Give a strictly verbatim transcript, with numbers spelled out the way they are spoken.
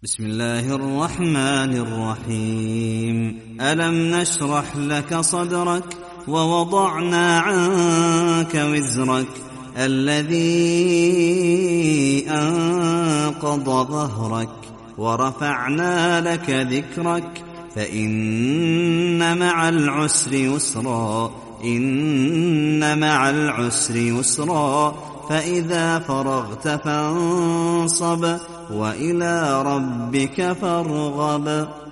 بسم الله الرحمن الرحيم. ألم نشرح لك صدرك ووضعنا عنك وزرك الذي أنقض ظهرك ورفعنا لك ذكرك فإن مع العسر يسرا إن مع العسر يسرا فإذا فرغت فانصب وإلى ربك فارغب.